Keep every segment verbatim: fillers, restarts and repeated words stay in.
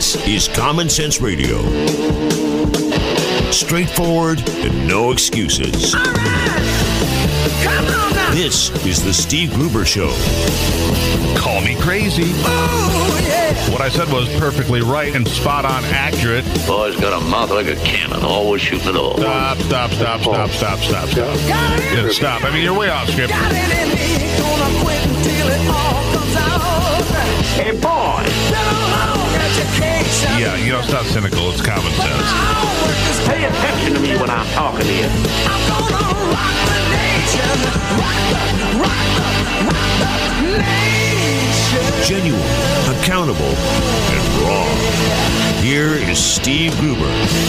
This is Common Sense Radio. Straightforward and no excuses. All right. Come on now. This is the Steve Gruber Show. Call me crazy. Oh, yeah. What I said was perfectly right and spot on accurate. Boy's got a mouth like a cannon, always shooting it all. Stop, stop, stop, stop, stop, stop, stop. Got it. Yeah, stop. I mean, you're way off script. Got it in me. Gonna quit until it all comes out. Hey, boy. Been a long education. Yeah, you know, it's not cynical. It's common But sense. my homework is Pay attention to me when I'm talking to you. I'm gonna rock the nation. Rock the, rock the, rock the nation. Genuine, accountable, and raw. Here is Steve Gruber.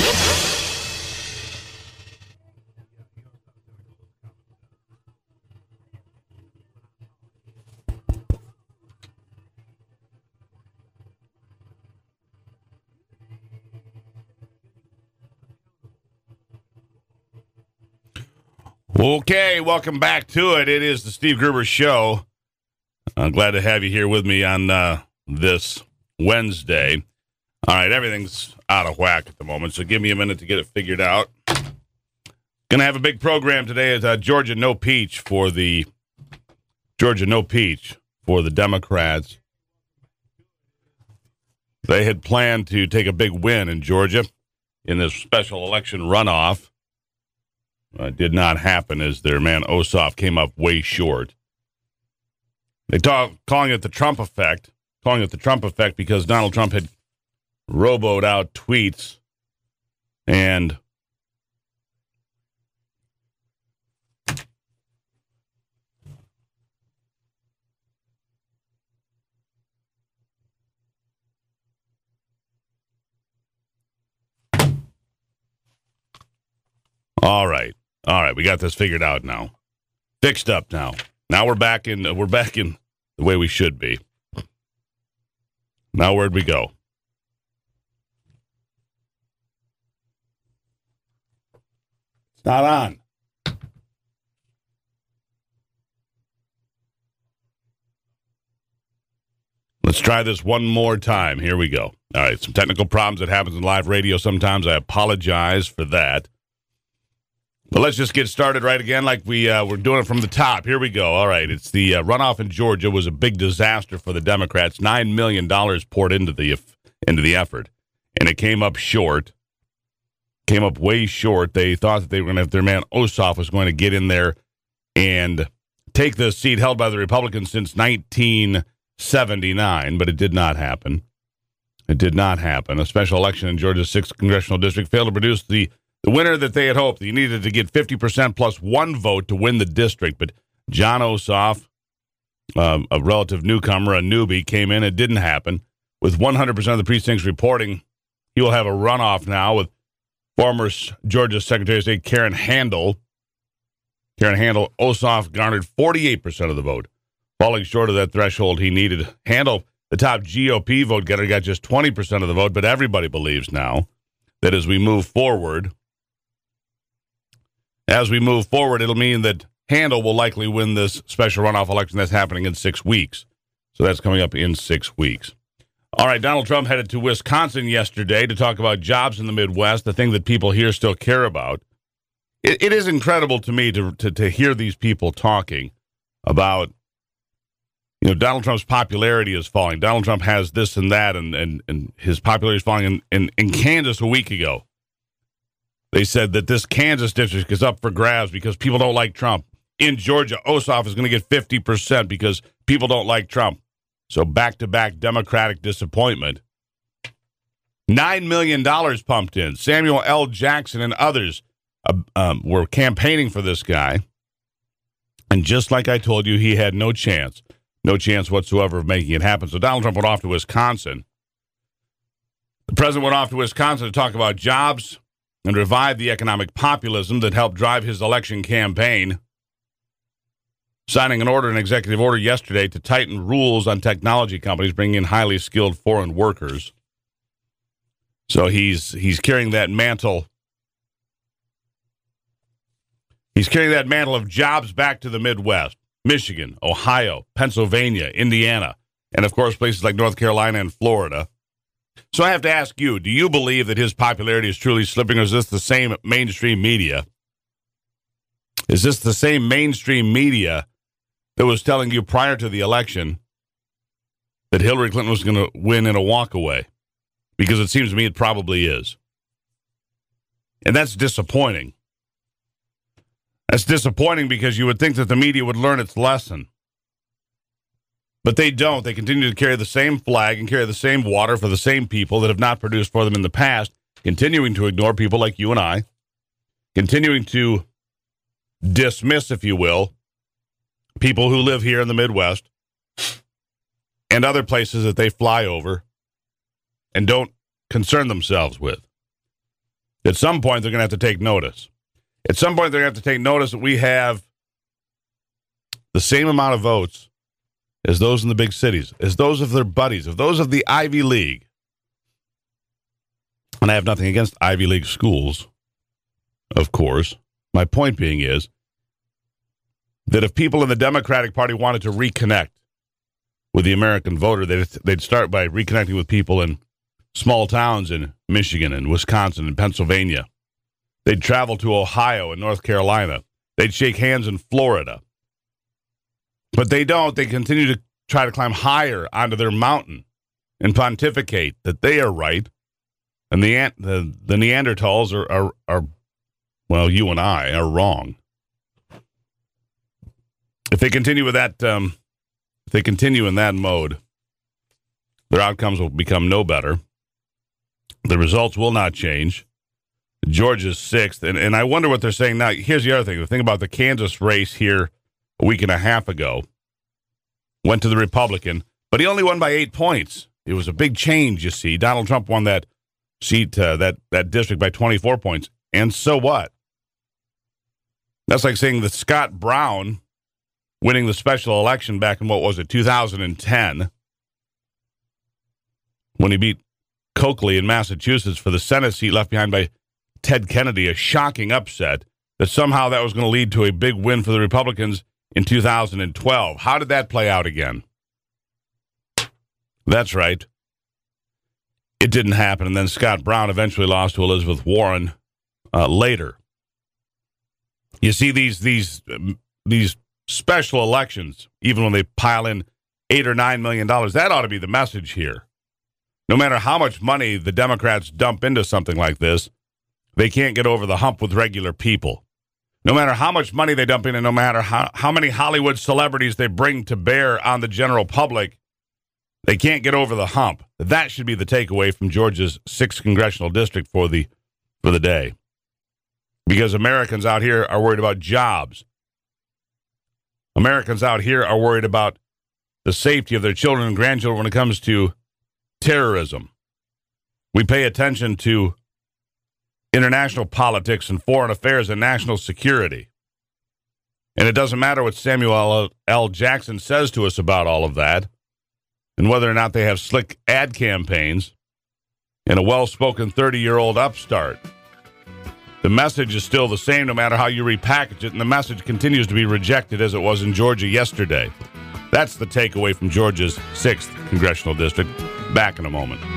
Okay, welcome back to it. It is the Steve Gruber Show. I'm glad to have you here with me on uh, this Wednesday. All right, everything's out of whack at the moment, so give me a minute to get it figured out. Going to have a big program today at uh, Georgia No Peach for the Georgia No Peach for the Democrats. They had planned to take a big win in Georgia in this special election runoff. Uh, did not happen as their man Ossoff came up way short. They talk calling it the Trump effect, calling it the Trump effect because Donald Trump had roboed out tweets and all right. All right, we got this figured out now. Fixed up now. Now we're back in we're back in the way we should be. Now where'd we go? It's not on. Let's try this one more time. Here we go. All right, some technical problems that happens in live radio sometimes. I apologize for that. But let's just get started right again like we uh, we're doing it from the top. Here we go. All right. It's the uh, runoff in Georgia was a big disaster for the Democrats. nine million dollars poured into the into the effort, and it came up short. Came up way short. They thought that they were going to have their man Ossoff was going to get in there and take the seat held by the Republicans since nineteen seventy-nine, but it did not happen. It did not happen. A special election in Georgia's sixth congressional district failed to produce the The winner that they had hoped. He needed to get fifty percent plus one vote to win the district. But Jon Ossoff, uh, a relative newcomer, a newbie, came in. It didn't happen. With one hundred percent of the precincts reporting, he will have a runoff now with former Georgia Secretary of State Karen Handel. Karen Handel, Ossoff garnered forty-eight percent of the vote, falling short of that threshold he needed. Handel, the top G O P vote getter, got just twenty percent of the vote, but everybody believes now that as we move forward, As we move forward, it'll mean that Handel will likely win this special runoff election that's happening in six weeks. So that's coming up in six weeks. All right, Donald Trump headed to Wisconsin yesterday to talk about jobs in the Midwest, the thing that people here still care about. It, it is incredible to me to, to to hear these people talking about, you know, Donald Trump's popularity is falling. Donald Trump has this and that, and, and, and his popularity is falling. In, in, in Kansas a week ago, they said that this Kansas district is up for grabs because people don't like Trump. In Georgia, Ossoff is going to get fifty percent because people don't like Trump. So back-to-back Democratic disappointment. nine million dollars pumped in. Samuel L. Jackson and others uh, um, were campaigning for this guy. And just like I told you, he had no chance, no chance whatsoever of making it happen. So Donald Trump went off to Wisconsin. The president went off to Wisconsin to talk about jobs and revive the economic populism that helped drive his election campaign, signing an order, an executive order yesterday to tighten rules on technology companies bringing in highly skilled foreign workers. So he's he's carrying that mantle. He's carrying that mantle of jobs back to the Midwest, Michigan, Ohio, Pennsylvania, Indiana, and, of course, places like North Carolina and Florida. So I have to ask you, do you believe that his popularity is truly slipping, or is this the same mainstream media? Is this the same mainstream media that was telling you prior to the election that Hillary Clinton was going to win in a walkaway? Because it seems to me it probably is. And that's disappointing. That's disappointing because you would think that the media would learn its lesson. But they don't. They continue to carry the same flag and carry the same water for the same people that have not produced for them in the past, continuing to ignore people like you and I, continuing to dismiss, if you will, people who live here in the Midwest and other places that they fly over and don't concern themselves with. At some point, they're going to have to take notice. At some point, they're going to have to take notice that we have the same amount of votes as those in the big cities, as those of their buddies, of those of the Ivy League. And I have nothing against Ivy League schools, of course. My point being is that if people in the Democratic Party wanted to reconnect with the American voter, they'd, they'd start by reconnecting with people in small towns in Michigan and Wisconsin and Pennsylvania. They'd travel to Ohio and North Carolina. They'd shake hands in Florida. But they don't. They continue to try to climb higher onto their mountain and pontificate that they are right. And the the, the Neanderthals are, are, are, well, you and I are wrong. If they continue with that, um, if they continue in that mode, their outcomes will become no better. The results will not change. Georgia's sixth. And, and I wonder what they're saying now. Here's the other thing. The thing about the Kansas race here a week and a half ago went to the Republican, but he only won by eight points. It was a big change, you see. Donald Trump won that seat, uh, that, that district by twenty-four points. And so what? That's like saying that Scott Brown winning the special election back in, what was it, two thousand ten, when he beat Coakley in Massachusetts for the Senate seat left behind by Ted Kennedy, a shocking upset, that somehow that was going to lead to a big win for the Republicans in two thousand twelve. How did that play out again? That's right. It didn't happen, and then Scott Brown eventually lost to Elizabeth Warren uh, later. You see, these these these special elections, even when they pile in eight or nine million dollars, that ought to be the message here. No matter how much money the Democrats dump into something like this, they can't get over the hump with regular people. No matter how much money they dump in, and no matter how, how many Hollywood celebrities they bring to bear on the general public, they can't get over the hump. That should be the takeaway from Georgia's sixth congressional district for the for the day. Because Americans out here are worried about jobs. Americans out here are worried about the safety of their children and grandchildren when it comes to terrorism. We pay attention to international politics and foreign affairs and national security. And it doesn't matter what Samuel L. Jackson says to us about all of that, and whether or not they have slick ad campaigns and a well-spoken thirty-year-old upstart. The message is still the same no matter how you repackage it, and the message continues to be rejected as it was in Georgia yesterday. That's the takeaway from Georgia's sixth congressional district. Back in a moment.